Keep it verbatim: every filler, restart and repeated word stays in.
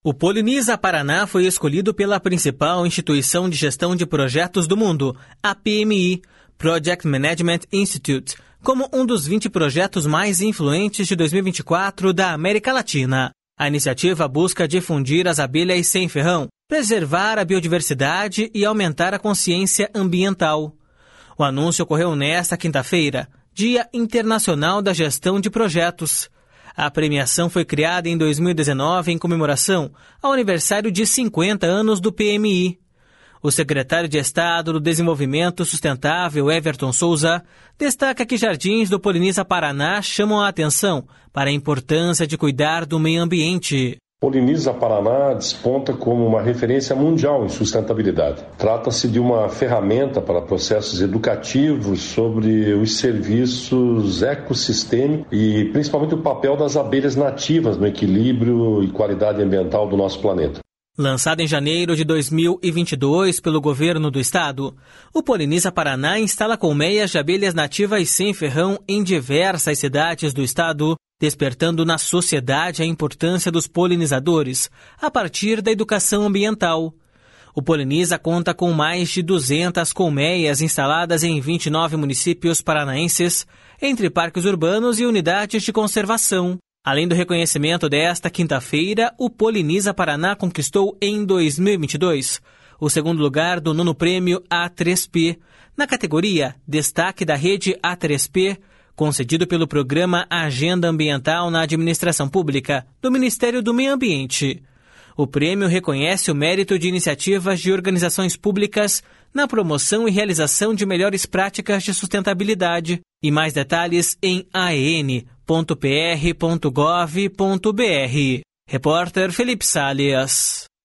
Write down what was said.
O Poliniza Paraná foi escolhido pela principal instituição de gestão de projetos do mundo, a P M I, Project Management Institute, como um dos vinte projetos mais influentes de dois mil e vinte e quatro da América Latina. A iniciativa busca difundir as abelhas sem ferrão, preservar a biodiversidade e aumentar a consciência ambiental. O anúncio ocorreu nesta quinta-feira, Dia Internacional da Gestão de Projetos. A premiação foi criada em dois mil e dezenove em comemoração ao aniversário de cinquenta anos do P M I. O secretário de Estado do Desenvolvimento Sustentável, Everton Souza, destaca que jardins do Poliniza Paraná chamam a atenção para a importância de cuidar do meio ambiente. Poliniza Paraná desponta como uma referência mundial em sustentabilidade. Trata-se de uma ferramenta para processos educativos sobre os serviços ecossistêmicos e principalmente o papel das abelhas nativas no equilíbrio e qualidade ambiental do nosso planeta. Lançado em janeiro de dois mil e vinte e dois pelo governo do estado, o Poliniza Paraná instala colmeias de abelhas nativas sem ferrão em diversas cidades do estado, despertando na sociedade a importância dos polinizadores a partir da educação ambiental. O Poliniza conta com mais de duzentas colmeias instaladas em vinte e nove municípios paranaenses, entre parques urbanos e unidades de conservação. Além do reconhecimento desta quinta-feira, o Poliniza Paraná conquistou em dois mil e vinte e dois o segundo lugar do nono prêmio A três P, na categoria Destaque da Rede A três P, concedido pelo Programa Agenda Ambiental na Administração Pública do Ministério do Meio Ambiente. O prêmio reconhece o mérito de iniciativas de organizações públicas na promoção e realização de melhores práticas de sustentabilidade. E mais detalhes em a e n ponto p r ponto gov ponto b r. Repórter Felipe Salles.